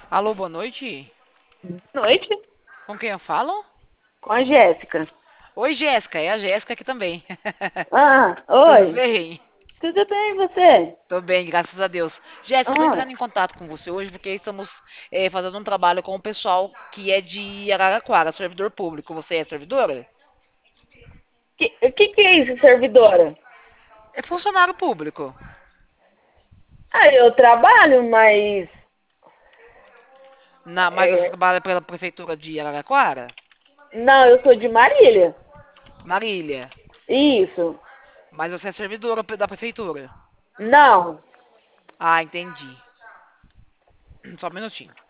Alô, boa noite. Noite, Com quem eu falo? com a Jéssica. Oi, Jéssica. É a Jéssica aqui também. Tudo Oi. bem? Tudo bem, e você? Tô bem, graças a Deus. Jéssica, eu tô Ah, entrando em contato com você hoje porque estamos fazendo um trabalho com o pessoal que é de Araraquara, servidor público. Você é servidora? que é isso, servidora? É funcionário público. Eu trabalho, mas Mas você é, trabalha pela prefeitura de Araraquara? não, eu sou de Marília. Marília. Isso. Mas você é servidora da prefeitura? Não. Ah, entendi. Só um minutinho.